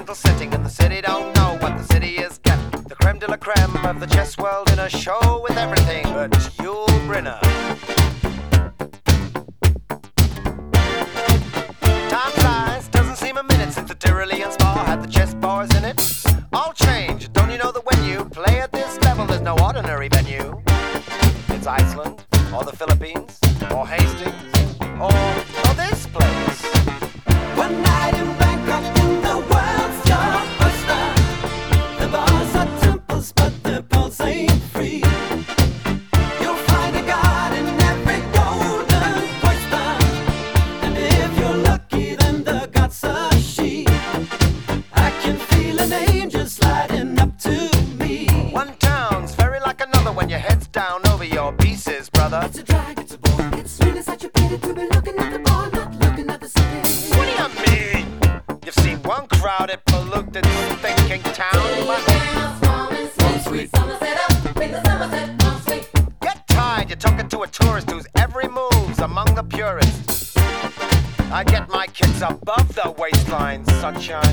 little setting, and the city don't know what the city is getting. The creme de la creme of the chess world in a show with everything but Yul Brynner. Time flies, doesn't seem a minute since the Tyrolean Spa had the chess bars in it. All change, don't you know that when you play at this level, there's no ordinary venue? It's Iceland, or the Philippines, or Hastings, or this place. One night in Bangkok in the world's your oyster. The bars are temples, but the pulse ain't free. You'll find a god in every golden oyster, and if you're lucky, then the god's a she. I can feel an angel sliding up to me. One town's very like another when your head's down over your pieces, brother. It's a drag, it's a bore, it's really such a pity to be looking at the bar, not looking at the city. What do you mean? You've seen one crowded, polluted, thinking town. Get tired, you're talking to a tourist whose every move's among the purists. I get my kids above the waistline, sunshine.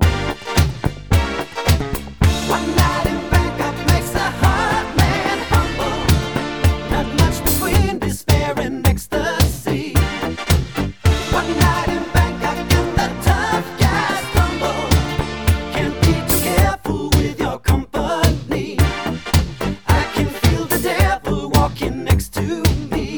One night in Bangkok makes a hard man humble. Not much between despair and ecstasy. One night in Bangkok and the tough guys tumble. Can't be too careful with your company. I can feel the devil walking next to me.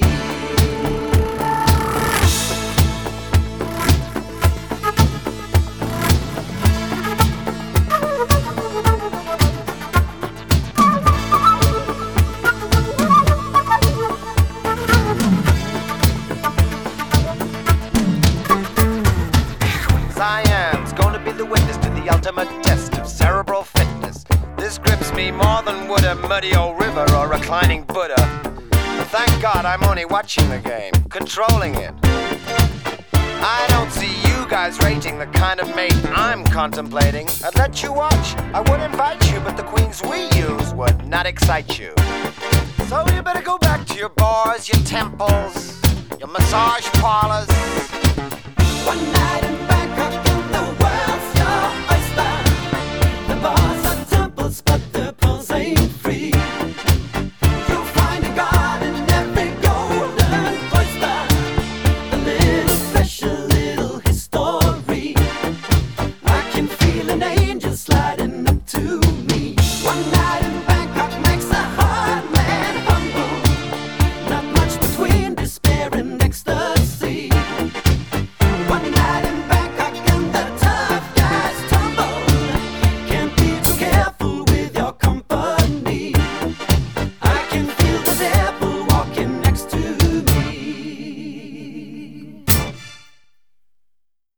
Cyan's gonna be the witness to the ultimate test of cerebral fitness. This grips me more than would a muddy old river or reclining Buddha. But thank God I'm only watching the game, controlling it. I don't see you guys rating the kind of mate I'm contemplating. I'd let you watch, I would invite you, but the queens we use would not excite you. So you better go back to your bars, your temples, your massage parlors. One night in